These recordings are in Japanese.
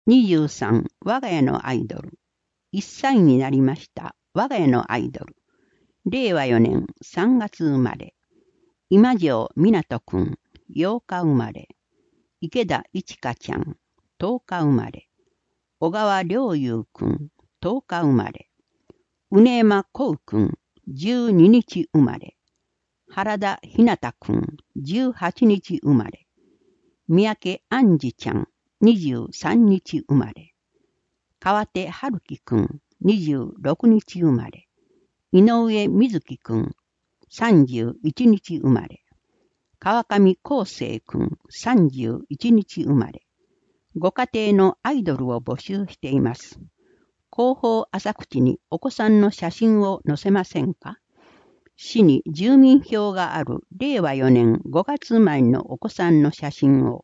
23、我が家のアイドル。1歳になりました。我が家のアイドル。令和4年3月生まれ。今城湊くん、8日生まれ。池田一花ちゃん、10日生まれ。小川良友くん、10日生まれ。宇根山光くん、12日生まれ。原田ひなたくん、18日生まれ。三宅杏二ちゃん、23日生まれ。川手春樹くん、26日生まれ。井上瑞希くん、31日生まれ。川上康生くん、31日生まれ。ご家庭のアイドルを募集しています。広報浅口にお子さんの写真を載せませんか？市に住民票がある令和4年5月生まれのお子さんの写真を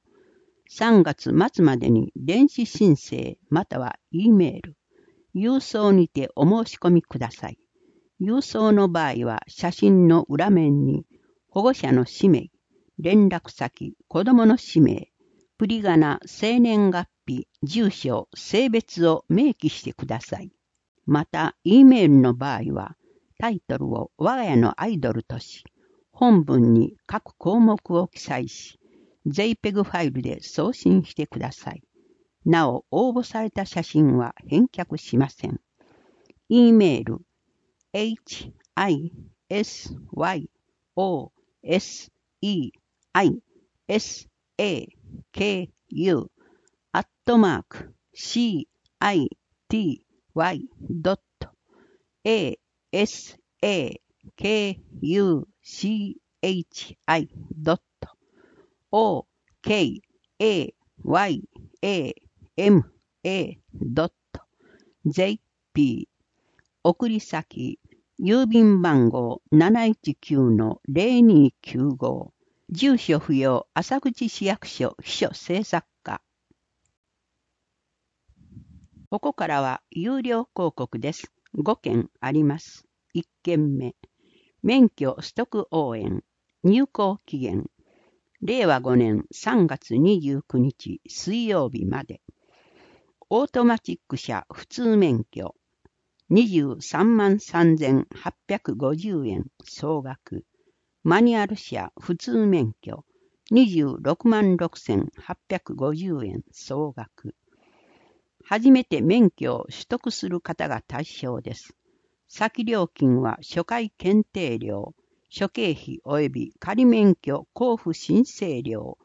3月末までに電子申請または E メール、郵送にてお申し込みください。郵送の場合は写真の裏面に保護者の氏名、連絡先、子供の氏名、振り仮名、生年月日、住所、性別を明記してください。また、E メールの場合はタイトルを我が家のアイドルとし、本文に各項目を記載し、JPEG ファイルで送信してください。なお、応募された写真は返却しません。E メール、asakuchi.jp 送り先、郵便番号 719-0295 住所不要、浅口市役所秘書制作課。ここからは有料広告です。5件あります。1件目、免許取得応援、入校期限、令和5年3月29日水曜日まで。オートマチック車普通免許、23万3850円総額。マニュアル車普通免許、26万6850円総額。初めて免許を取得する方が対象です。先料金は初回検定料、諸経費及び仮免許交付申請料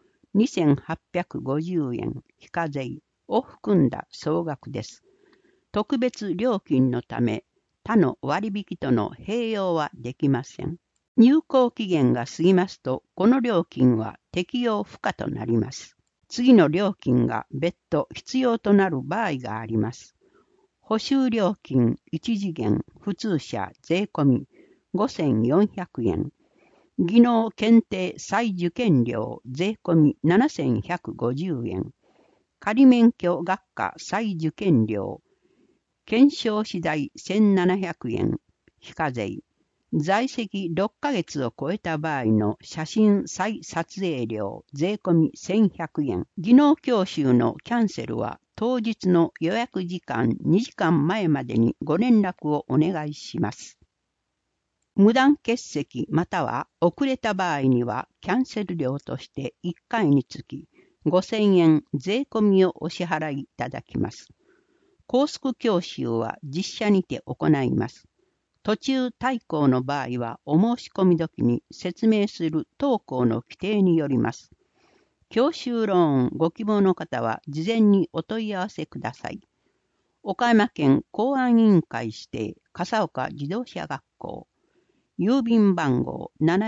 2850円非課税を含んだ総額です。特別料金のため、他の割引との併用はできません。入校期限が過ぎますと、この料金は適用不可となります。次の料金が別途必要となる場合があります。補修料金1次元普通車税込み5400円。技能検定再受験料税込み7150円。仮免許学科再受験料検証次第1700円。非課税。在籍6ヶ月を超えた場合の写真再撮影料税込み1100円。技能教習のキャンセルは当日の予約時間2時間前までにご連絡をお願いします。無断欠席または遅れた場合にはキャンセル料として1回につき5000円税込みをお支払いいただきます。高速教習は実車にて行います。途中退校の場合はお申し込み時に説明する当校の規定によります。教習ローンご希望の方は事前にお問い合わせください。岡山県公安委員会指定笠岡自動車学校郵便番号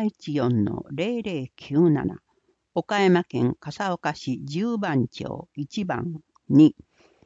714-0097 岡山県笠岡市10番町1番に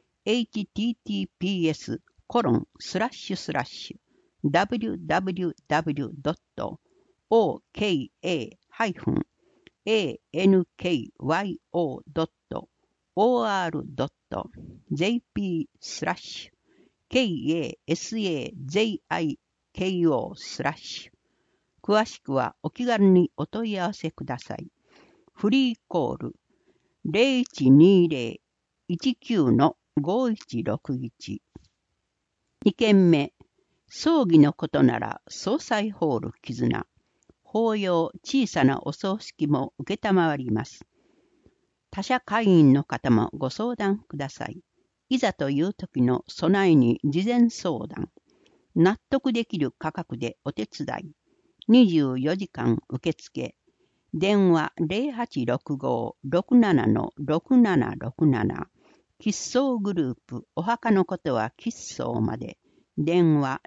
https://www.oka-ankyou.org.jp/kasajiko/ 詳しくはお気軽にお問い合わせください。フリーコール 0120-19-5 5161。2件目、葬儀のことなら総裁ホール絆。法要小さなお葬式も受けたまわります。他社会員の方もご相談ください。いざという時の備えに事前相談。納得できる価格でお手伝い。24時間受付。電話 0865-67-6767。吉葬グループお墓のことは吉葬まで。電話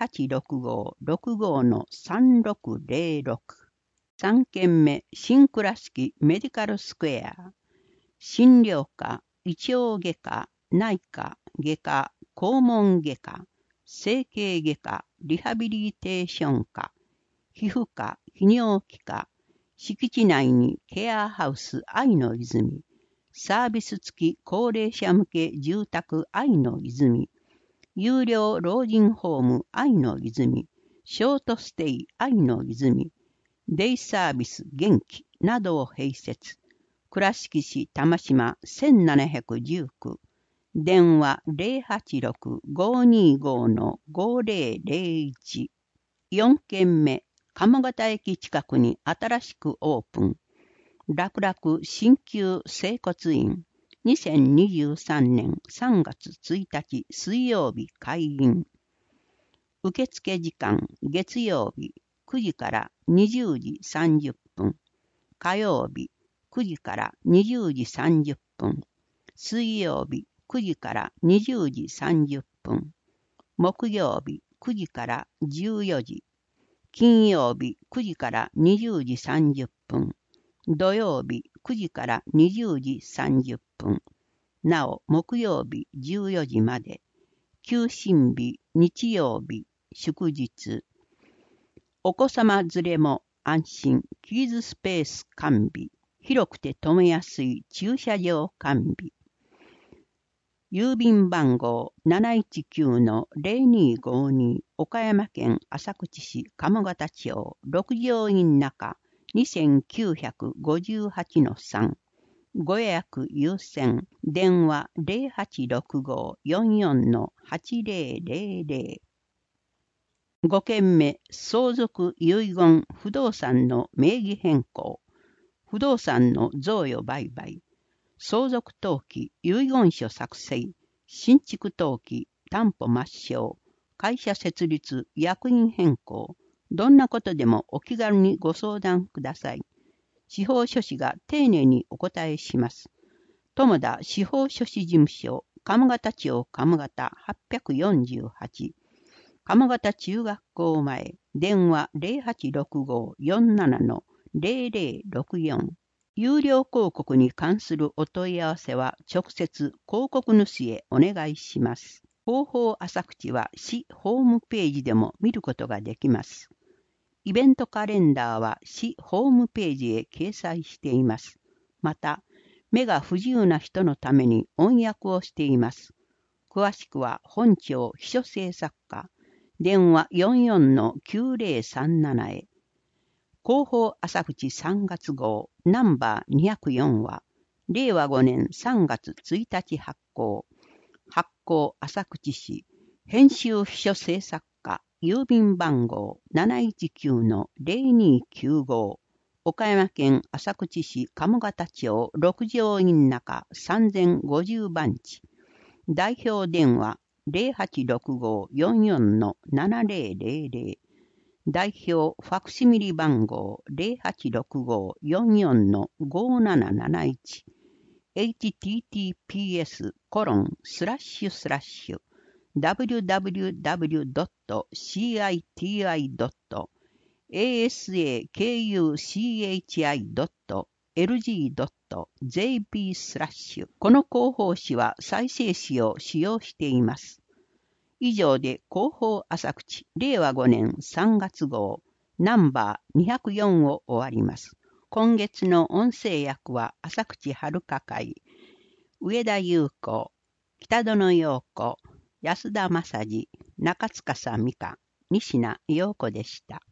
0865-65-3606。3件目、新倉敷メディカルスクエア。診療科、胃腸外科、内科、外科、肛門外科、整形外科、リハビリテーション科、皮膚科、泌尿器科、敷地内にケアハウス愛の泉、サービス付き高齢者向け住宅愛の泉、有料老人ホーム愛の泉、ショートステイ愛の泉、デイサービス元気などを併設。倉敷市玉島1719。電話 086-525-5001。4件目、鴨方駅近くに新しくオープン。楽々鍼灸整骨院。2023年3月1日水曜日開院。受付時間、月曜日9時から20時30分。火曜日9時から20時30分。水曜日9時から20時30分。木曜日9時から14時。金曜日9時から20時30分。土曜日9時から20時30分。なお、木曜日14時まで。休診日、日曜日、祝日。お子様連れも安心、キーズスペース完備。広くて止めやすい駐車場完備。郵便番号 719-0252 岡山県浅口市鴨方町六条院中 2958-3。ご予約優先。電話 0865-44-8000。5件目、相続遺言不動産の名義変更。不動産の贈与売買。相続登記、遺言書作成、新築登記、担保抹消、会社設立、役員変更。どんなことでもお気軽にご相談ください。司法書士が丁寧にお答えします。友田司法書士事務所、鴨方町鴨方848。鴨方中学校前、電話 0865-47-0064。有料広告に関するお問い合わせは直接広告主へお願いします。広報浅口は市ホームページでも見ることができます。イベントカレンダーは市ホームページへ掲載しています。また、目が不自由な人のために音訳をしています。詳しくは本庁秘書制作課、電話 44-9037 へ。広報浅口3月号ナンバー204は、令和5年3月1日発行。発行浅口市、編集秘書制作課、郵便番号 719-0295。岡山県浅口市鴨方町六条院中3050番地。代表電話 0865-44-7000。代表ファクシミリ番号 0865-44-5771。https://www.citi.asakuchi.lg.jp/ この広報誌は再生紙を使用しています。以上で広報浅口令和5年3月号ナンバー204を終わります。今月の音声訳は浅口遥会、上田優子、北園陽子、安田正治、中塚美香、西名陽子でした。